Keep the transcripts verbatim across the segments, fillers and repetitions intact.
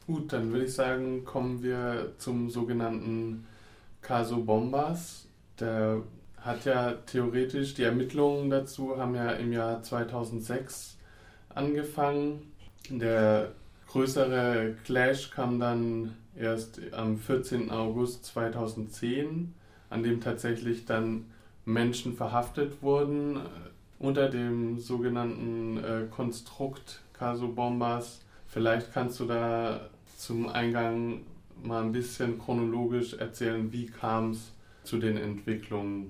Gut, dann würde ich sagen, kommen wir zum sogenannten Caso Bombas. Der hat ja theoretisch, die Ermittlungen dazu haben ja im Jahr zweitausendsechs angefangen. Der größere Clash kam dann erst am vierzehnten August zweitausendzehn, an dem tatsächlich dann Menschen verhaftet wurden unter dem sogenannten äh, Konstrukt Caso Bombas. Vielleicht kannst du da zum Eingang mal ein bisschen chronologisch erzählen, wie kam es zu den Entwicklungen?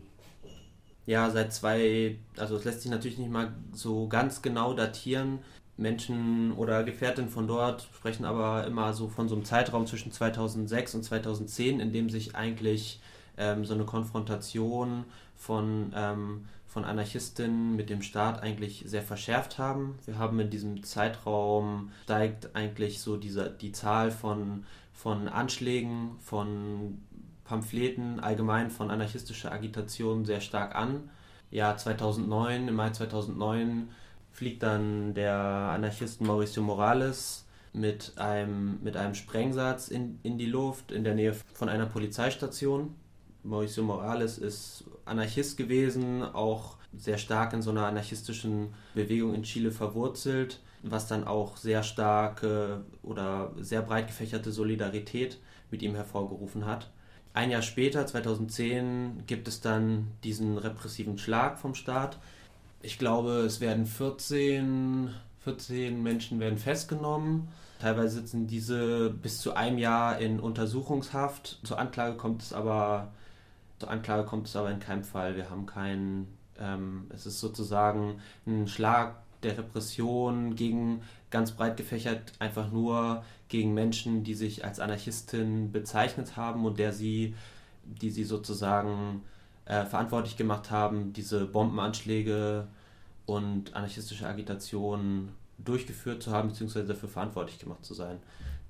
Ja, seit zwei, also es lässt sich natürlich nicht mal so ganz genau datieren. Menschen oder Gefährten von dort sprechen aber immer so von so einem Zeitraum zwischen zweitausendsechs und zweitausendzehn, in dem sich eigentlich ähm, so eine Konfrontation von, ähm, von Anarchistinnen mit dem Staat eigentlich sehr verschärft haben. Wir haben in diesem Zeitraum steigt eigentlich so diese, die Zahl von, von Anschlägen, von Pamphleten, allgemein von anarchistischer Agitation sehr stark an. Ja, zweitausendneun, im Mai zweitausendneun fliegt dann der Anarchist Mauricio Morales mit einem, mit einem Sprengsatz in, in die Luft in der Nähe von einer Polizeistation. Mauricio Morales ist Anarchist gewesen, auch sehr stark in so einer anarchistischen Bewegung in Chile verwurzelt, was dann auch sehr starke oder sehr breit gefächerte Solidarität mit ihm hervorgerufen hat. Ein Jahr später, zweitausendzehn, gibt es dann diesen repressiven Schlag vom Staat. Ich glaube, es werden vierzehn, vierzehn Menschen werden festgenommen. Teilweise sitzen diese bis zu einem Jahr in Untersuchungshaft. Zur Anklage kommt es aber, zur Anklage kommt es aber in keinem Fall. Wir haben keinen, ähm, es ist sozusagen ein Schlag der Repression gegen, ganz breit gefächert, einfach nur gegen Menschen, die sich als Anarchistin bezeichnet haben und der sie, die sie sozusagen äh, verantwortlich gemacht haben, diese Bombenanschläge und anarchistische Agitation durchgeführt zu haben, beziehungsweise dafür verantwortlich gemacht zu sein.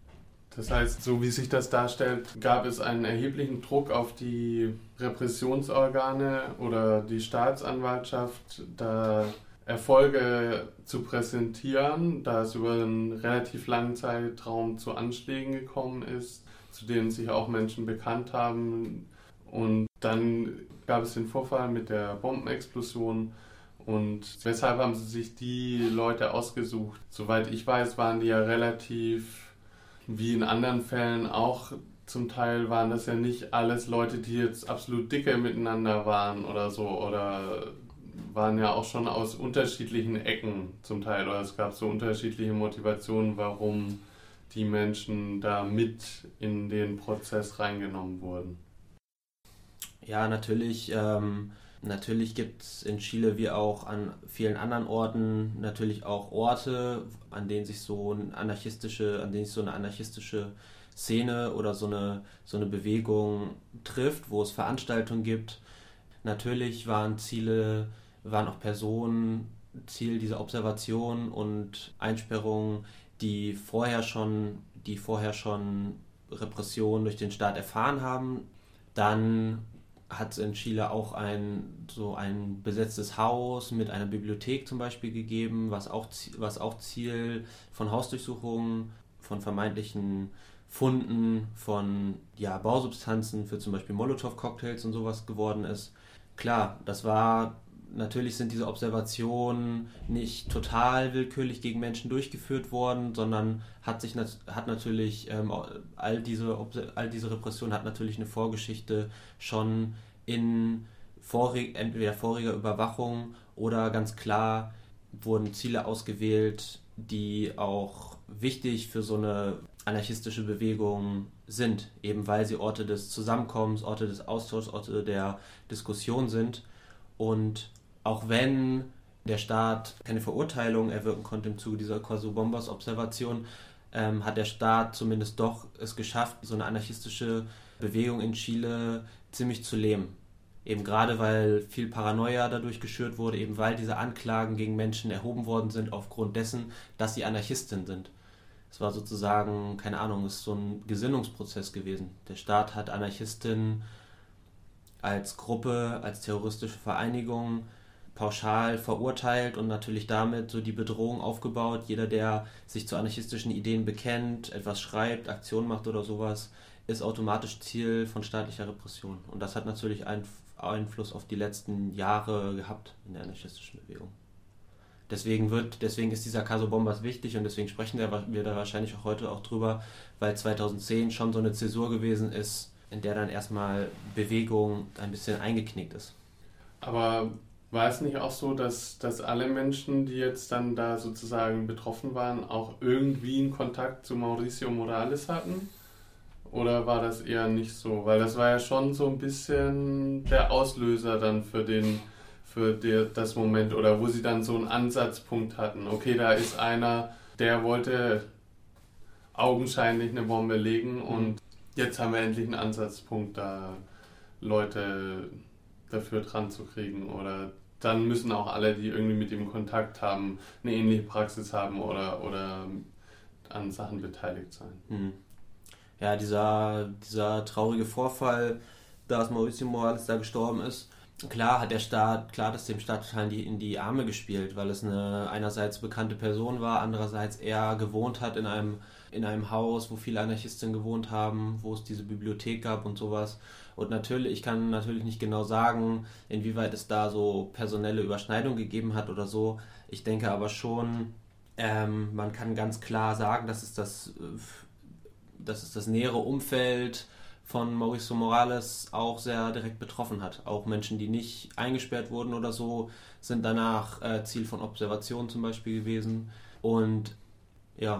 Das heißt, so wie sich das darstellt, gab es einen erheblichen Druck auf die Repressionsorgane oder die Staatsanwaltschaft, da Erfolge zu präsentieren, da es über einen relativ langen Zeitraum zu Anschlägen gekommen ist, zu denen sich auch Menschen bekannt haben. Und dann gab es den Vorfall mit der Bombenexplosion. Und weshalb haben sie sich die Leute ausgesucht? Soweit ich weiß, waren die ja relativ, wie in anderen Fällen auch, zum Teil waren das ja nicht alles Leute, die jetzt absolut dicke miteinander waren oder so, oder waren ja auch schon aus unterschiedlichen Ecken zum Teil, oder es gab so unterschiedliche Motivationen, warum die Menschen da mit in den Prozess reingenommen wurden. Ja, natürlich, ähm, natürlich gibt es in Chile wie auch an vielen anderen Orten natürlich auch Orte, an denen sich so eine anarchistische, an denen sich so eine anarchistische Szene oder so eine, so eine Bewegung trifft, wo es Veranstaltungen gibt. Natürlich waren Ziele waren auch Personen Ziel dieser Observation und Einsperrungen, die vorher schon, die vorher schon Repression durch den Staat erfahren haben. Dann hat es in Chile auch ein, so ein besetztes Haus mit einer Bibliothek zum Beispiel gegeben, was auch, was auch Ziel von Hausdurchsuchungen, von vermeintlichen Funden von ja, Bausubstanzen für zum Beispiel Molotow-Cocktails und sowas geworden ist. Klar, das war Natürlich sind diese Observationen nicht total willkürlich gegen Menschen durchgeführt worden, sondern hat sich hat natürlich ähm, all diese all diese Repression hat natürlich eine Vorgeschichte schon in vorig, entweder voriger Überwachung oder ganz klar wurden Ziele ausgewählt, die auch wichtig für so eine anarchistische Bewegung sind, eben weil sie Orte des Zusammenkommens, Orte des Austauschs, Orte der Diskussion sind. Und auch wenn der Staat keine Verurteilung erwirken konnte im Zuge dieser Caso Bombas Observation, ähm, hat der Staat zumindest doch es geschafft, so eine anarchistische Bewegung in Chile ziemlich zu lähmen. Eben gerade, weil viel Paranoia dadurch geschürt wurde, eben weil diese Anklagen gegen Menschen erhoben worden sind aufgrund dessen, dass sie Anarchisten sind. Es war sozusagen, keine Ahnung, es ist so ein Gesinnungsprozess gewesen. Der Staat hat Anarchisten als Gruppe, als terroristische Vereinigung pauschal verurteilt und natürlich damit so die Bedrohung aufgebaut. Jeder, der sich zu anarchistischen Ideen bekennt, etwas schreibt, Aktionen macht oder sowas, ist automatisch Ziel von staatlicher Repression. Und das hat natürlich einen Einfluss auf die letzten Jahre gehabt in der anarchistischen Bewegung. Deswegen wird, deswegen ist dieser Caso Bombas wichtig und deswegen sprechen wir da wahrscheinlich auch heute auch drüber, weil zweitausendzehn schon so eine Zäsur gewesen ist, in der dann erstmal Bewegung ein bisschen eingeknickt ist. Aber war es nicht auch so, dass, dass alle Menschen, die jetzt dann da sozusagen betroffen waren, auch irgendwie einen Kontakt zu Mauricio Morales hatten? Oder war das eher nicht so? Weil das war ja schon so ein bisschen der Auslöser dann für den für die, das Moment, oder wo sie dann so einen Ansatzpunkt hatten. Okay, da ist einer, der wollte augenscheinlich eine Bombe legen und jetzt haben wir endlich einen Ansatzpunkt, da Leute dafür dran zu kriegen. Oder dann müssen auch alle, die irgendwie mit ihm Kontakt haben, eine ähnliche Praxis haben oder, oder an Sachen beteiligt sein. Hm. Ja, dieser, dieser traurige Vorfall, dass Mauricio Morales da gestorben ist, klar hat der Staat, klar hat es dem Staat total in die, in die Arme gespielt, weil es eine einerseits bekannte Person war, andererseits er gewohnt hat in einem, in einem Haus, wo viele Anarchisten gewohnt haben, wo es diese Bibliothek gab und sowas. Und natürlich, ich kann natürlich nicht genau sagen, inwieweit es da so personelle Überschneidung gegeben hat oder so. Ich denke aber schon, ähm, man kann ganz klar sagen, dass es das, dass es das nähere Umfeld von Mauricio Morales auch sehr direkt betroffen hat. Auch Menschen, die nicht eingesperrt wurden oder so, sind danach äh, Ziel von Observationen zum Beispiel gewesen. Und ja.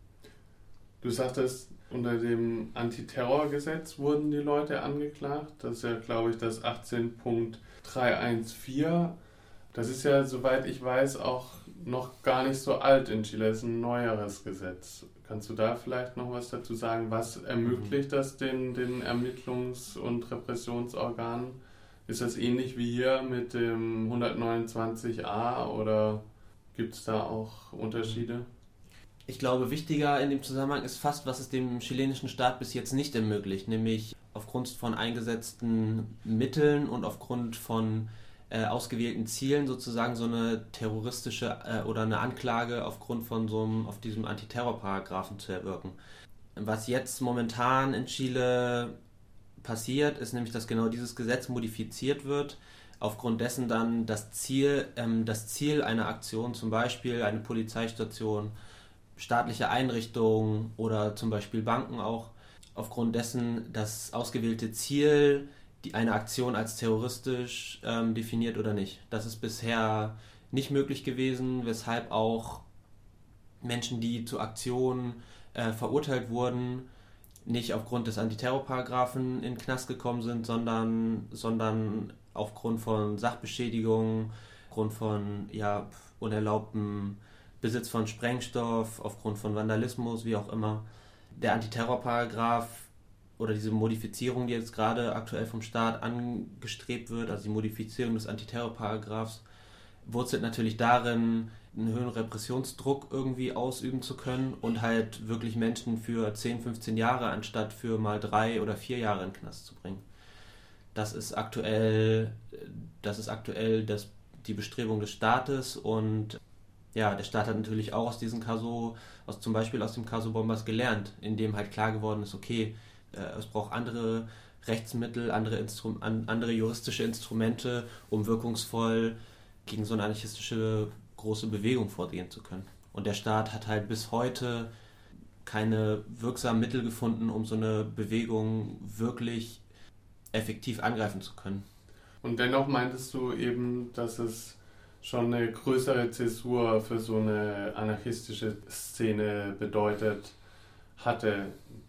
Du sagtest, unter dem Antiterrorgesetz wurden die Leute angeklagt. Das ist ja, glaube ich, das achtzehn Punkt dreihundertvierzehn. Das ist ja, soweit ich weiß, auch noch gar nicht so alt in Chile. Das ist ein neueres Gesetz. Kannst du da vielleicht noch was dazu sagen? Was ermöglicht das den, den Ermittlungs- und Repressionsorganen? Ist das ähnlich wie hier mit dem hundertneunundzwanzig a oder gibt es da auch Unterschiede? Ich glaube, wichtiger in dem Zusammenhang ist fast, was es dem chilenischen Staat bis jetzt nicht ermöglicht, nämlich aufgrund von eingesetzten Mitteln und aufgrund von äh, ausgewählten Zielen sozusagen so eine terroristische äh, oder eine Anklage aufgrund von so einem, auf diesem Antiterrorparagraphen zu erwirken. Was jetzt momentan in Chile passiert, ist nämlich, dass genau dieses Gesetz modifiziert wird, aufgrund dessen dann das Ziel, ähm, das Ziel einer Aktion, zum Beispiel eine Polizeistation, staatliche Einrichtungen oder zum Beispiel Banken auch, aufgrund dessen das ausgewählte Ziel die eine Aktion als terroristisch ähm, definiert oder nicht. Das ist bisher nicht möglich gewesen, weshalb auch Menschen, die zu Aktionen äh, verurteilt wurden, nicht aufgrund des Antiterrorparagraphen in den Knast gekommen sind, sondern, sondern aufgrund von Sachbeschädigung, aufgrund von ja, unerlaubtem Besitz von Sprengstoff, aufgrund von Vandalismus, wie auch immer. Der Antiterrorparagraph oder diese Modifizierung, die jetzt gerade aktuell vom Staat angestrebt wird, also die Modifizierung des Antiterrorparagraphs, wurzelt natürlich darin, einen höheren Repressionsdruck irgendwie ausüben zu können und halt wirklich Menschen für zehn, fünfzehn Jahre anstatt für mal drei oder vier Jahre in den Knast zu bringen. Das ist aktuell, das ist aktuell das, die Bestrebung des Staates und ja, der Staat hat natürlich auch aus diesem Caso, aus, zum Beispiel aus dem Caso Bombas gelernt, in dem halt klar geworden ist, okay, äh, es braucht andere Rechtsmittel, andere, Instru- an, andere juristische Instrumente, um wirkungsvoll gegen so eine anarchistische große Bewegung vorgehen zu können. Und der Staat hat halt bis heute keine wirksamen Mittel gefunden, um so eine Bewegung wirklich effektiv angreifen zu können. Und dennoch meintest du eben, dass es schon eine größere Zäsur für so eine anarchistische Szene bedeutet hatte,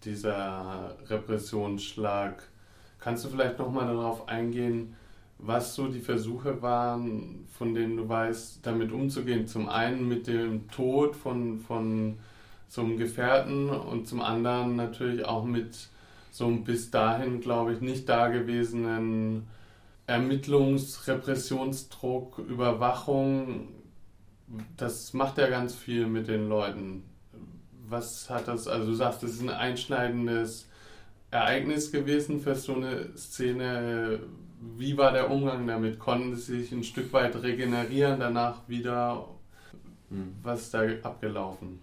dieser Repressionsschlag. Kannst du vielleicht nochmal darauf eingehen, was so die Versuche waren, von denen du weißt, damit umzugehen? Zum einen mit dem Tod von, von so einem Gefährten und zum anderen natürlich auch mit so einem bis dahin, glaube ich, nicht dagewesenen Ermittlungs-, Repressionsdruck, Überwachung. Das macht ja ganz viel mit den Leuten. Was hat das, also du sagst, das ist ein einschneidendes Ereignis gewesen für so eine Szene. wie war der Umgang damit? Konnten sie sich ein Stück weit regenerieren, danach wieder? Hm. Was ist da abgelaufen?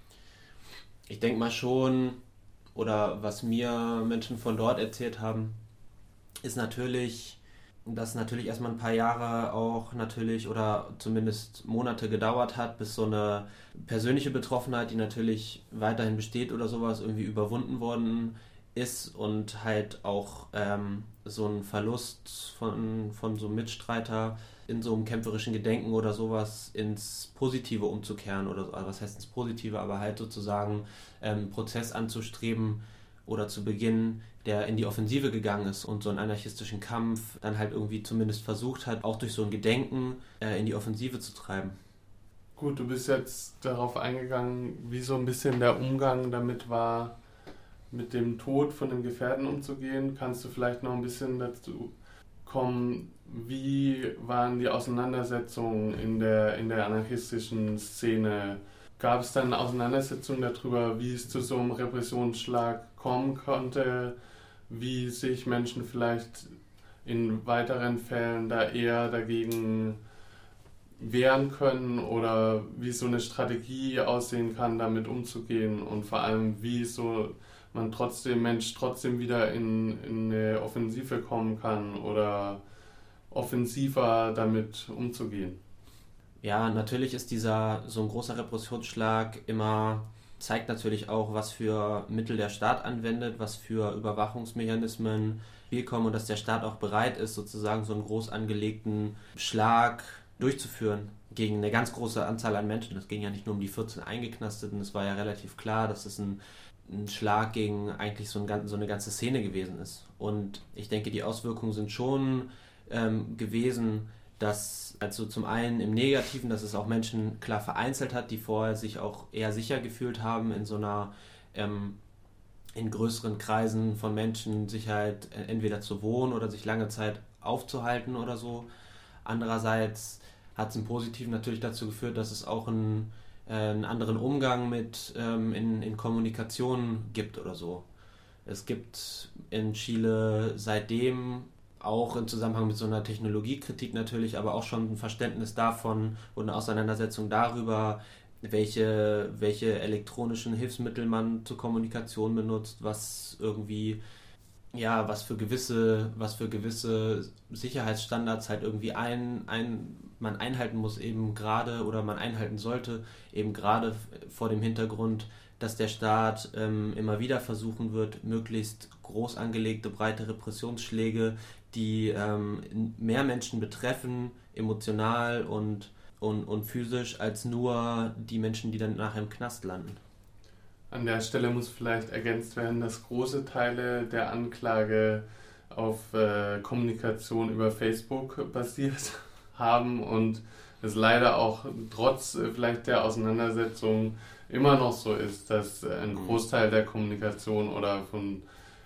Ich denke mal schon, oder was mir Menschen von dort erzählt haben, ist natürlich, dass natürlich erstmal ein paar Jahre auch natürlich oder zumindest Monate gedauert hat, bis so eine persönliche Betroffenheit, die natürlich weiterhin besteht oder sowas, irgendwie überwunden worden ist und halt auch ähm, so ein Verlust von, von so einem Mitstreiter in so einem kämpferischen Gedenken oder sowas ins Positive umzukehren oder so, also was heißt ins Positive, aber halt sozusagen einen ähm, Prozess anzustreben oder zu beginnen, der in die Offensive gegangen ist und so einen anarchistischen Kampf dann halt irgendwie zumindest versucht hat, auch durch so ein Gedenken äh, in die Offensive zu treiben. Gut, du bist jetzt darauf eingegangen, wie so ein bisschen der Umgang damit war, mit dem Tod von den Gefährten umzugehen. Kannst du vielleicht noch ein bisschen dazu kommen, wie waren die Auseinandersetzungen in der, in der anarchistischen Szene? Gab es dann Auseinandersetzungen darüber, wie es zu so einem Repressionsschlag kommen konnte, wie sich Menschen vielleicht in weiteren Fällen da eher dagegen wehren können oder wie so eine Strategie aussehen kann, damit umzugehen und vor allem, wie so man trotzdem, Mensch trotzdem wieder in, in eine Offensive kommen kann oder offensiver damit umzugehen. Ja, natürlich ist dieser so ein großer Repressionsschlag immer, zeigt natürlich auch, was für Mittel der Staat anwendet, was für Überwachungsmechanismen wir kommen und dass der Staat auch bereit ist, sozusagen so einen groß angelegten Schlag durchzuführen gegen eine ganz große Anzahl an Menschen. Es ging ja nicht nur um die vierzehn Eingeknasteten, es war ja relativ klar, dass es ein, ein Schlag gegen eigentlich so, ein, so eine ganze Szene gewesen ist. Und ich denke, die Auswirkungen sind schon ähm, gewesen, dass also zum einen im Negativen, dass es auch Menschen klar vereinzelt hat, die vorher sich auch eher sicher gefühlt haben, in so einer, ähm, in größeren Kreisen von Menschen sich halt entweder zu wohnen oder sich lange Zeit aufzuhalten oder so. Andererseits hat es im Positiven natürlich dazu geführt, dass es auch einen, äh, einen anderen Umgang mit ähm, in, in Kommunikation gibt oder so. Es gibt in Chile seitdem auch im Zusammenhang mit so einer Technologiekritik natürlich, aber auch schon ein Verständnis davon und eine Auseinandersetzung darüber, welche, welche elektronischen Hilfsmittel man zur Kommunikation benutzt, was irgendwie, ja, was für gewisse, was für gewisse Sicherheitsstandards halt irgendwie ein, ein, man einhalten muss, eben gerade oder man einhalten sollte, eben gerade vor dem Hintergrund, dass der Staat ähm, immer wieder versuchen wird, möglichst groß angelegte, breite Repressionsschläge, die ähm, mehr Menschen betreffen, emotional und, und, und physisch, als nur die Menschen, die dann nachher im Knast landen. An der Stelle muss vielleicht ergänzt werden, dass große Teile der Anklage auf äh, Kommunikation über Facebook basiert haben und es leider auch trotz äh, vielleicht der Auseinandersetzung immer noch so ist, dass äh, ein Großteil der Kommunikation oder von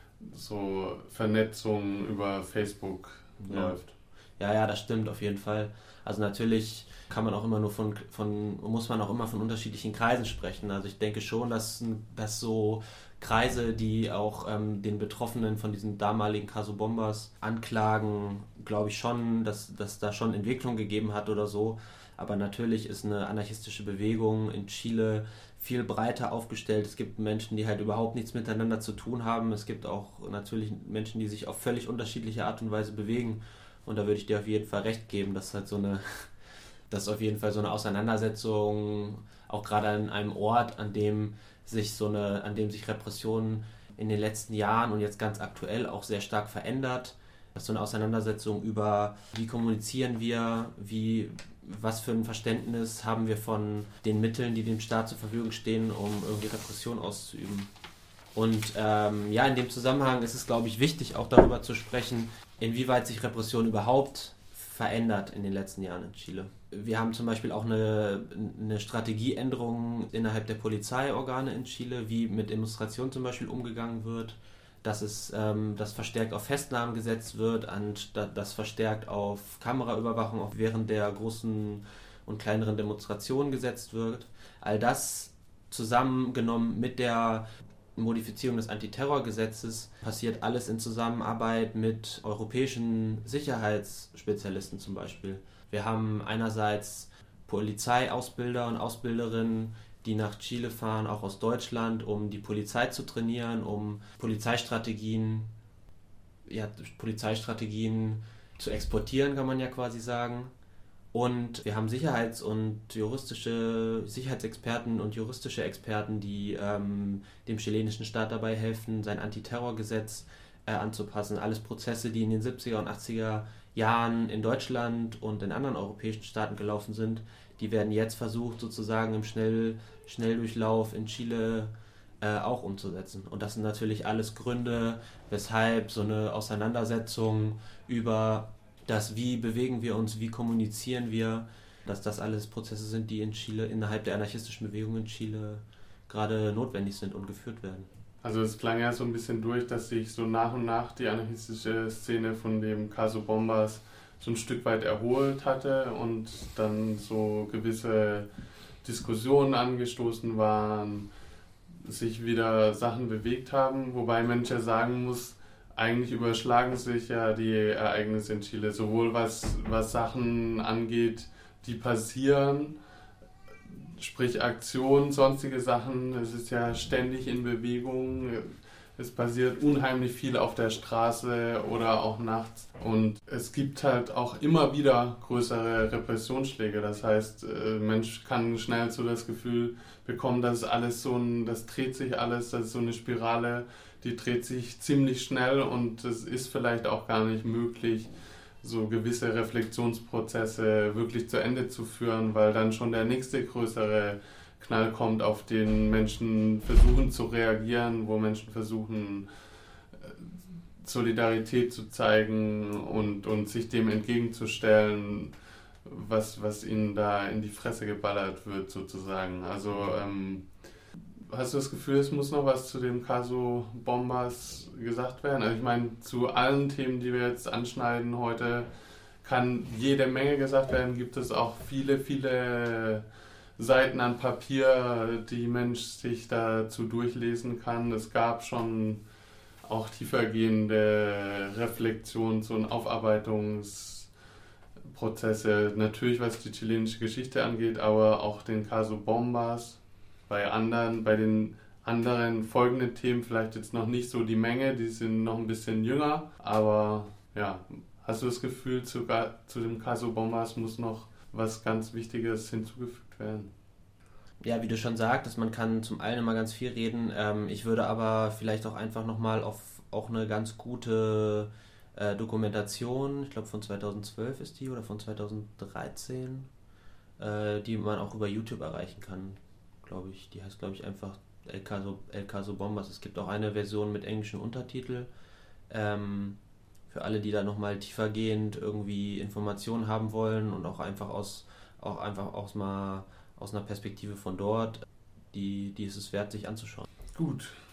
so Vernetzung über Facebook ja. läuft. Ja, ja, das stimmt auf jeden Fall. Also natürlich kann man auch immer nur von, von muss man auch immer von unterschiedlichen Kreisen sprechen. Also ich denke schon, dass, dass so Kreise, die auch ähm, den Betroffenen von diesen damaligen Caso Bombas anklagen, glaube ich schon, dass, dass da schon Entwicklung gegeben hat oder so. Aber natürlich ist eine anarchistische Bewegung in Chile viel breiter aufgestellt. Es gibt Menschen, die halt überhaupt nichts miteinander zu tun haben. Es gibt auch natürlich Menschen, die sich auf völlig unterschiedliche Art und Weise bewegen. Und da würde ich dir auf jeden Fall recht geben, dass halt so eine, dass auf jeden Fall so eine Auseinandersetzung, auch gerade an einem Ort, an dem sich so eine, an dem sich Repression in den letzten Jahren und jetzt ganz aktuell auch sehr stark verändert, dass so eine Auseinandersetzung über, wie kommunizieren wir, wie was für ein Verständnis haben wir von den Mitteln, die dem Staat zur Verfügung stehen, um irgendwie Repression auszuüben. Und ähm, ja, in dem Zusammenhang ist es, glaube ich, wichtig, auch darüber zu sprechen, inwieweit sich Repression überhaupt verändert in den letzten Jahren in Chile. Wir haben zum Beispiel auch eine, eine Strategieänderung innerhalb der Polizeiorgane in Chile, wie mit Demonstrationen zum Beispiel umgegangen wird, dass es ähm, dass verstärkt auf Festnahmen gesetzt wird, anstatt dass verstärkt auf Kameraüberwachung auch während der großen und kleineren Demonstrationen gesetzt wird. All das zusammengenommen mit der Modifizierung des Antiterrorgesetzes passiert alles in Zusammenarbeit mit europäischen Sicherheitsspezialisten zum Beispiel. Wir haben einerseits Polizeiausbilder und Ausbilderinnen, die nach Chile fahren, auch aus Deutschland, um die Polizei zu trainieren, um Polizeistrategien, ja, Polizeistrategien zu exportieren, kann man ja quasi sagen. Und wir haben Sicherheits- und juristische Sicherheitsexperten und juristische Experten, die ähm, dem chilenischen Staat dabei helfen, sein Antiterrorgesetz äh, anzupassen. Alles Prozesse, die in den siebziger und achtziger Jahren in Deutschland und in anderen europäischen Staaten gelaufen sind, die werden jetzt versucht, sozusagen im Schnell, Schnelldurchlauf in Chile äh, auch umzusetzen. Und das sind natürlich alles Gründe, weshalb so eine Auseinandersetzung über das, wie bewegen wir uns, wie kommunizieren wir, dass das alles Prozesse sind, die in Chile, innerhalb der anarchistischen Bewegung in Chile gerade notwendig sind und geführt werden. Also es klang ja so ein bisschen durch, dass sich so nach und nach die anarchistische Szene von dem Caso Bombas so ein Stück weit erholt hatte und dann so gewisse Diskussionen angestoßen waren, sich wieder Sachen bewegt haben, wobei man ja sagen muss, eigentlich überschlagen sich ja die Ereignisse in Chile, sowohl was, was Sachen angeht, die passieren, sprich Aktionen, sonstige Sachen, es ist ja ständig in Bewegung, es passiert unheimlich viel auf der Straße oder auch nachts und es gibt halt auch immer wieder größere Repressionsschläge, das heißt, ein Mensch kann schnell so das Gefühl bekommen, dass alles so ein, das dreht sich alles, das ist so eine Spirale, die dreht sich ziemlich schnell und es ist vielleicht auch gar nicht möglich, so gewisse Reflexionsprozesse wirklich zu Ende zu führen, weil dann schon der nächste größere Knall kommt, auf den Menschen versuchen zu reagieren, wo Menschen versuchen, Solidarität zu zeigen und, und sich dem entgegenzustellen, was, was ihnen da in die Fresse geballert wird, sozusagen. Also ähm, hast du das Gefühl, es muss noch was zu dem Caso Bombas gesagt werden? Also ich meine, zu allen Themen, die wir jetzt anschneiden heute, kann jede Menge gesagt werden. Gibt es auch viele, viele Seiten an Papier, die Mensch sich dazu durchlesen kann. Es gab schon auch tiefergehende Reflexions- und Aufarbeitungsprozesse. Natürlich, was die chilenische Geschichte angeht, aber auch den Caso Bombas. Bei anderen, bei den anderen folgenden Themen vielleicht jetzt noch nicht so die Menge, die sind noch ein bisschen jünger, aber ja, hast du das Gefühl, zu, zu dem Caso Bombas muss noch was ganz Wichtiges hinzugefügt werden? Ja, wie du schon sagtest, man kann zum einen immer ganz viel reden, ähm, ich würde aber vielleicht auch einfach nochmal auf auch eine ganz gute äh, Dokumentation, ich glaube von zweitausendzwölf ist die oder von zweitausenddreizehn, äh, die man auch über YouTube erreichen kann, glaube ich. Die heißt, glaube ich, einfach El Caso, El Caso Bombas. Es gibt auch eine Version mit englischen Untertitel. Ähm, für alle, die da nochmal tiefergehend irgendwie Informationen haben wollen und auch einfach aus auch einfach aus, mal, aus einer Perspektive von dort, die, die ist es wert, sich anzuschauen. Gut,